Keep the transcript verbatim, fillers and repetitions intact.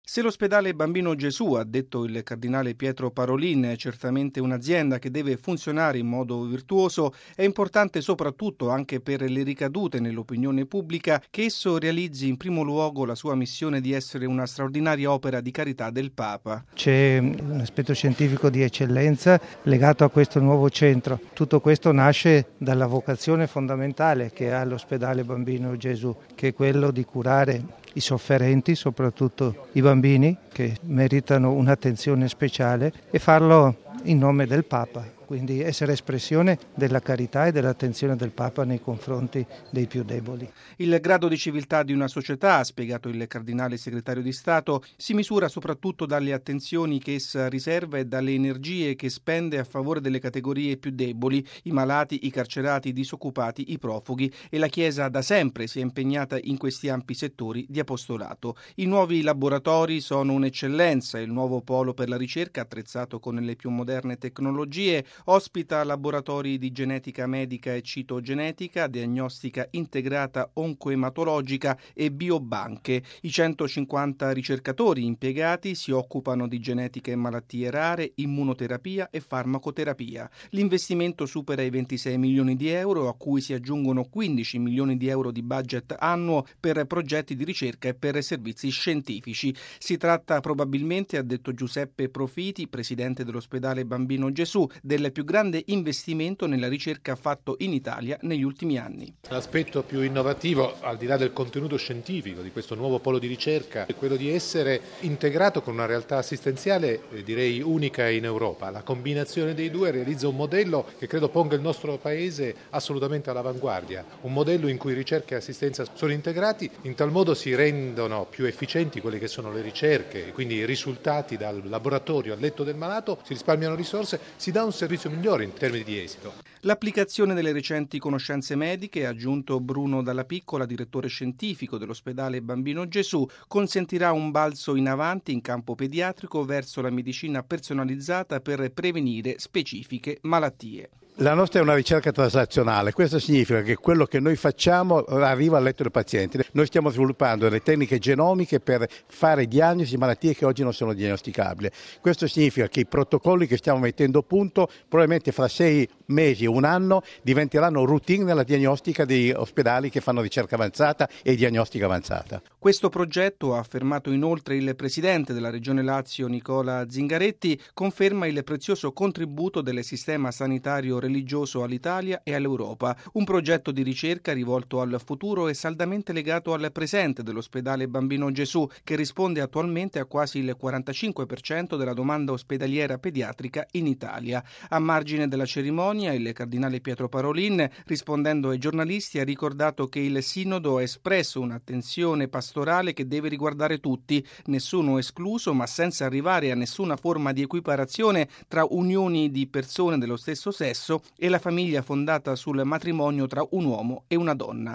Se l'ospedale Bambino Gesù, ha detto il cardinale Pietro Parolin, è certamente un'azienda che deve funzionare in modo virtuoso, è importante soprattutto anche per le ricadute nell'opinione pubblica che esso realizzi in primo luogo la sua missione di essere una straordinaria opera di carità del Papa. C'è un aspetto scientifico di eccellenza legato a questo nuovo centro. Tutto questo nasce dalla vocazione fondamentale che ha l'ospedale Bambino Gesù, che è quello di curare i sofferenti, soprattutto i bambini che meritano un'attenzione speciale, e farlo in nome del Papa, quindi essere espressione della carità e dell'attenzione del Papa nei confronti dei più deboli. Il grado di civiltà di una società, ha spiegato il cardinale segretario di Stato, si misura soprattutto dalle attenzioni che essa riserva e dalle energie che spende a favore delle categorie più deboli, i malati, i carcerati, i disoccupati, i profughi, e la Chiesa da sempre si è impegnata in questi ampi settori di apostolato. I nuovi laboratori sono un'eccellenza, il nuovo polo per la ricerca, attrezzato con le più moderne tecnologie, ospita laboratori di genetica medica e citogenetica, diagnostica integrata oncoematologica e biobanche. I centocinquanta ricercatori impiegati si occupano di genetica e malattie rare, immunoterapia e farmacoterapia. L'investimento supera i ventisei milioni di euro, a cui si aggiungono quindici milioni di euro di budget annuo per progetti di ricerca e per servizi scientifici. Si tratta probabilmente, ha detto Giuseppe Profiti, presidente dell'ospedale Bambino Gesù, del più grande investimento nella ricerca fatto in Italia negli ultimi anni. L'aspetto più innovativo, al di là del contenuto scientifico di questo nuovo polo di ricerca, è quello di essere integrato con una realtà assistenziale, eh, direi unica in Europa. La combinazione dei due realizza un modello che credo ponga il nostro Paese assolutamente all'avanguardia, un modello in cui ricerca e assistenza sono integrati, in tal modo si rendono più efficienti quelle che sono le ricerche, quindi i risultati dal laboratorio al letto del malato, si risparmiano risorse, si dà un servizio migliore in termini di esito. L'applicazione delle recenti conoscenze mediche, ha aggiunto Bruno Dalla Piccola, direttore scientifico dell'ospedale Bambino Gesù, consentirà un balzo in avanti in campo pediatrico verso la medicina personalizzata per prevenire specifiche malattie. La nostra è una ricerca traslazionale, questo significa che quello che noi facciamo arriva al letto del paziente. Noi stiamo sviluppando delle tecniche genomiche per fare diagnosi di malattie che oggi non sono diagnosticabili. Questo significa che i protocolli che stiamo mettendo a punto probabilmente fra sei mesi o un anno diventeranno routine nella diagnostica degli ospedali che fanno ricerca avanzata e diagnostica avanzata. Questo progetto, ha affermato inoltre il presidente della Regione Lazio Nicola Zingaretti, conferma il prezioso contributo del sistema sanitario religioso all'Italia e all'Europa. Un progetto di ricerca rivolto al futuro e saldamente legato al presente dell'ospedale Bambino Gesù, che risponde attualmente a quasi il quarantacinque per cento della domanda ospedaliera pediatrica in Italia. A margine della cerimonia, il cardinale Pietro Parolin, rispondendo ai giornalisti, ha ricordato che il Sinodo ha espresso un'attenzione pastorale che deve riguardare tutti, nessuno escluso, ma senza arrivare a nessuna forma di equiparazione tra unioni di persone dello stesso sesso e la famiglia fondata sul matrimonio tra un uomo e una donna.